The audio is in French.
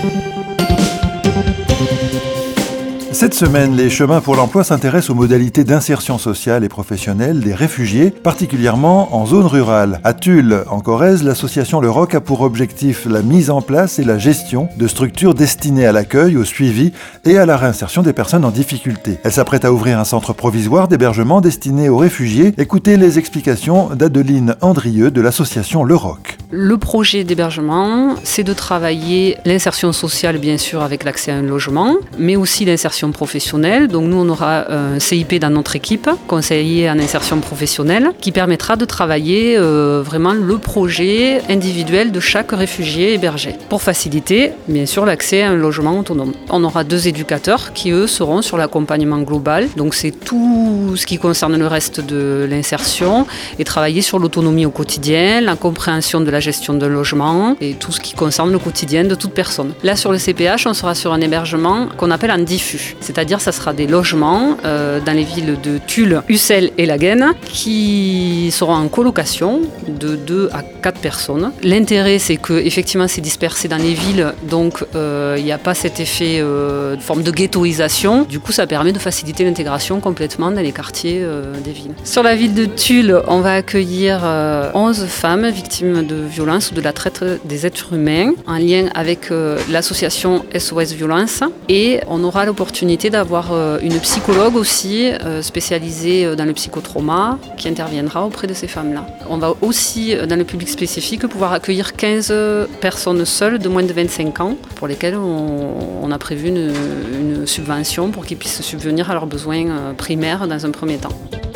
Cette semaine, les Chemins pour l'Emploi s'intéressent aux modalités d'insertion sociale et professionnelle des réfugiés, particulièrement en zone rurale. À Tulle, en Corrèze, l'association Le Roc a pour objectif la mise en place et la gestion de structures destinées à l'accueil, au suivi et à la réinsertion des personnes en difficulté. Elle s'apprête à ouvrir un centre provisoire d'hébergement destiné aux réfugiés. Écoutez les explications d'Adeline Andrieux de l'association Le Roc. Le projet d'hébergement, c'est de travailler l'insertion sociale, bien sûr, avec l'accès à un logement, mais aussi l'insertion professionnelle. Donc nous, on aura un CIP dans notre équipe, conseiller en insertion professionnelle, qui permettra de travailler vraiment le projet individuel de chaque réfugié hébergé, pour faciliter, bien sûr, l'accès à un logement autonome. On aura 2 éducateurs qui, eux, seront sur l'accompagnement global. Donc c'est tout ce qui concerne le reste de l'insertion et travailler sur l'autonomie au quotidien, la compréhension de la gestion d'un logement et tout ce qui concerne le quotidien de toute personne. Là, sur le CPH, on sera sur un hébergement qu'on appelle en diffus. C'est-à-dire ça sera des logements dans les villes de Tulle, Ussel et Laguenne qui seront en colocation de 2 à 4 personnes. L'intérêt, c'est que effectivement c'est dispersé dans les villes, donc il n'y a pas cet effet de forme de ghettoisation. Du coup, ça permet de faciliter l'intégration complètement dans les quartiers des villes. Sur la ville de Tulle, on va accueillir 11 femmes victimes de violence ou de la traite des êtres humains en lien avec l'association SOS Violence, et on aura l'opportunité d'avoir une psychologue aussi spécialisée dans le psychotrauma qui interviendra auprès de ces femmes-là. On va aussi, dans le public spécifique, pouvoir accueillir 15 personnes seules de moins de 25 ans pour lesquelles on a prévu une subvention pour qu'ils puissent subvenir à leurs besoins primaires dans un premier temps.